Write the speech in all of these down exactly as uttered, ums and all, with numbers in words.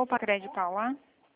Opa, Crédito Paula.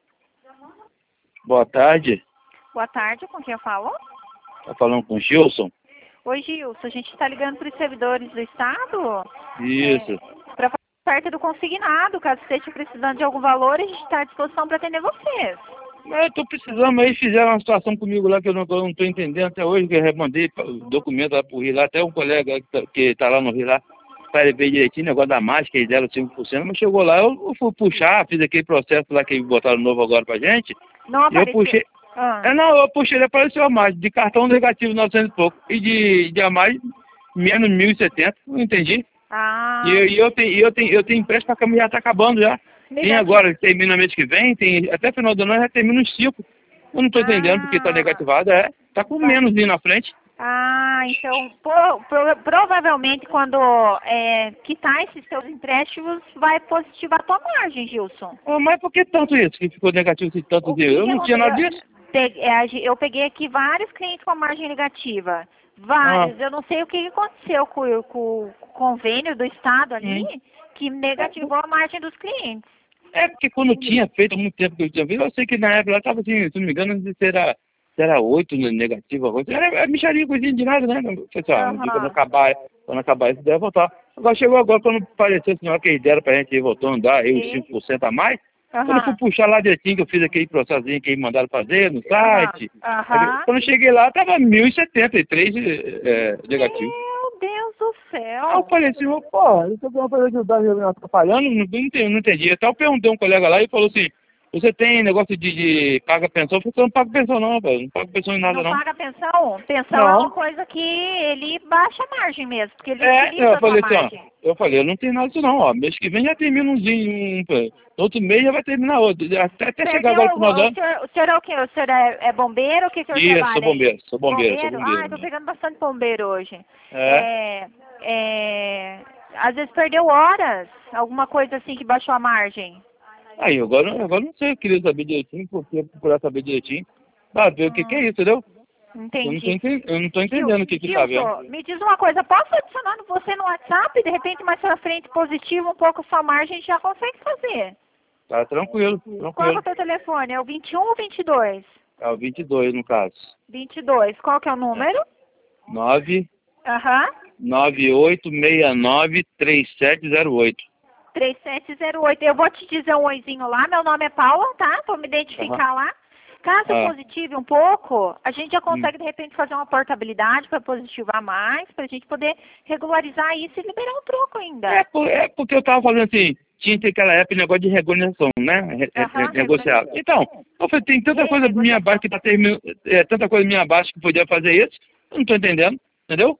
Boa tarde. Boa tarde, com quem eu falo? Tá falando com o Gilson? Oi, Gilson, a gente está ligando para os servidores do Estado. Isso. É, para fazer parte do consignado, caso você esteja precisando de algum valor, a gente está à disposição para atender vocês. Eu tô precisando, aí fizeram uma situação comigo lá que eu não, eu não tô entendendo até hoje, que eu mandei documento lá pro Rio lá, até um colega que tá, que tá lá no Rio lá, para ele ver direitinho, negócio da mágica, eles deram cinco por cento, mas chegou lá, eu, eu fui puxar, fiz aquele processo lá que botaram novo agora pra gente, Não e eu apareceu. puxei, Ah. é, não, eu puxei, ele apareceu a mais, de cartão negativo novecentos e pouco, e de, de a mais, menos mil e setenta, não entendi. Ah. E, eu- e eu tenho, eu tenho, eu tenho empréstimo pra câmera, já tá acabando já. Tem Negativo. agora, termina mês que vem, tem até final do ano já termina uns cinco. Eu não tô entendendo porque tá Ah. negativado, é. Tá com Tá. menos ali na frente. Ah, então pro- pro- provavelmente quando é, quitar esses seus empréstimos vai positivar a tua margem, Gilson. Ah, mas por que tanto isso que ficou negativo esse tanto O de que eu que não tinha nada aconteceu? disso. Pe- é, a gen- Eu peguei aqui vários clientes com a margem negativa. Vários. Eu não sei o que que aconteceu com, o- com o convênio do Estado ali, Hum. que negativou a margem dos clientes. É porque quando eu tinha feito, há muito tempo que eu tinha feito, eu sei que na época ela tava assim, se não me engano, não sei se era, se era oito negativo, agora. Era, era micharia, coisinha de nada, né? Pessoal, um dia quando Aham. acabar, quando acabar isso, deve voltar. Agora chegou agora, quando apareceu assim, ó, que eles deram pra gente, voltou a andar, aí os E- cinco por cento a mais. Quando eu fui Aham. puxar lá direitinho, que eu fiz aquele processinho que eles mandaram fazer no Aham. site, Aham. quando eu cheguei lá, tava mil e setenta e três é, negativo. Meu Deus do Aí eu céu. falei assim, pô, isso é uma coisa que tá me atrapalhando, não, não, entendi, não entendi. Até eu perguntei a um colega lá e falou assim, você tem negócio de, de paga pensão? Eu falei, eu não pago pensão não, velho, não pago pensão em nada Não não. paga pensão? Pensão é Não. uma coisa que ele baixa a margem mesmo, porque ele É, utiliza eu a sua falei assim, margem. ó, eu falei, eu não tenho nada disso não, ó, mês que vem já termina umzinho, um, um, outro mês já vai terminar outro, até, até chegar Perdeu, agora no final do o, ano. senhor, o senhor é o quê? O senhor é, é bombeiro? O que o senhor Isso, trabalha sou aí? bombeiro, sou bombeiro, sou bombeiro. Ah, eu tô Né? pegando bastante bombeiro hoje. É. É, é, às vezes perdeu horas, alguma coisa assim que baixou a margem. Aí, agora, agora não sei, eu queria saber direitinho, porque procurar saber direitinho, pra ver o que que é Hum, isso, entendeu? Eu não tô, entendi. enten- eu não tô Gil, entendendo o que que tá vendo. Gilson, me diz uma coisa, posso adicionar você no WhatsApp, de repente mais pra frente positivo um pouco a sua margem, a gente já consegue fazer. Tá tranquilo, Qual que é tranquilo. o teu telefone? É o vinte e um ou vinte e dois? É o vinte e dois no caso. vinte e dois. Qual que é o número? nove Aham. nove oito seis nove três sete zero oito. três sete zero oito. Eu vou te dizer um oizinho lá. Meu nome é Paula, tá? Vou me identificar lá. Caso Ah. positive um pouco, a gente já Hum. consegue, de repente, fazer uma portabilidade para positivar mais, para a gente poder regularizar isso e liberar um troco ainda. É, por- é porque eu tava falando assim, tinha que ter aquela época negócio de regularização, né? Re- Aham, re- negociar. regularização. Então, eu falei, tem tanta coisa minha abaixo que tá terminando, é, tanta coisa minha abaixo que podia fazer isso, eu não tô entendendo, entendeu?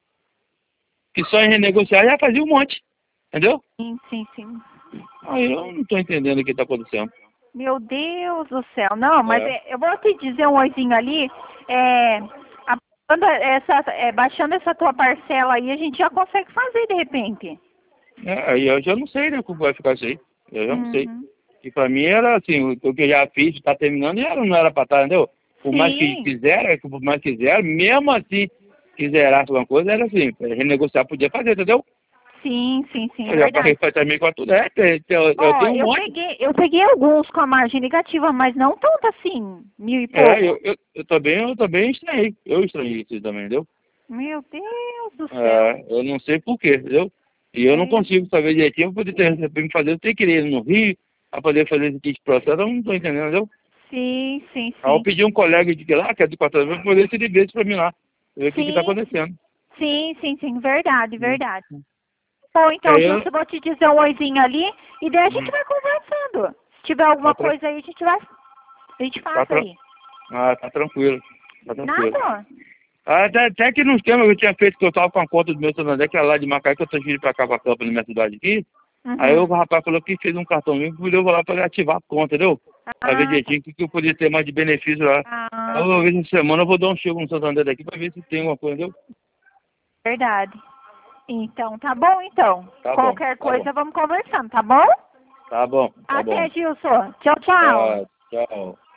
Que só em renegociar já fazia um monte, entendeu? Sim, sim, sim. Aí eu não tô entendendo o que tá acontecendo. Meu Deus do céu. Não, mas É. é, eu vou te dizer um oizinho ali. É, a- quando essa, é, baixando essa tua parcela aí, a gente já consegue fazer de repente. É, aí eu já não sei, né, como vai ficar isso aí. Eu já não sei. Uhum. E pra mim era assim, o o que eu já fiz, tá terminando, e era, não era pra estar, entendeu? Por mais que Sim. fizeram, por mais que fizeram, mesmo assim, que zerasse alguma coisa, era assim, renegociar podia fazer, entendeu? Sim, sim, sim, Eu já verdade. passei pra também com tudo, é, tem- tem- eu, eu Ó, tenho um eu monte. peguei, eu peguei alguns com a margem negativa, mas não tanto assim, mil e pouco. É, eu, eu, eu também, eu também estranhei, eu estranhei isso também, entendeu? Meu Deus do céu. É, eu não sei porquê, entendeu? E eu não É. consigo saber direitinho pra poder ter, pra me fazer, eu tenho que ir no Rio, pra poder fazer esse tipo de processo, eu não tô entendendo, entendeu? Sim, sim, Aí eu sim. pedi um colega de lá, que é do departamento, pra poder se ele ver isso pra mim lá, ver o que que tá Sim, acontecendo. sim, sim, sim, verdade, Hum. verdade. Bom, então, Aí Gilson, eu, eu vou te dizer um oizinho ali e daí a gente Hum. vai conversando. Se tiver alguma Tá tra- coisa aí, a gente vai. A gente tá, faz tra- aí. ah, tá tranquilo, tá tranquilo. Nada? Ah, até, até que no esquema que eu tinha feito, que eu tava com a conta do meu Santander, que era lá de Macaé, que eu transferi pra cá, pra campo, na minha cidade aqui. Uhum. Aí o rapaz falou que fez um cartão meu, que eu vou lá pra ativar a conta, entendeu? Pra ver Ah, direitinho o que que eu podia ter mais de benefício lá. ah, Aí uma vez na semana eu vou dar um chego no Santander daqui pra ver se tem alguma coisa, entendeu? verdade. Então, tá bom, então. Tá bom, Qualquer tá coisa, bom. vamos conversando, tá bom? Tá bom, tá bom. Até, Gilson. Tchau, tchau. Ah, tchau.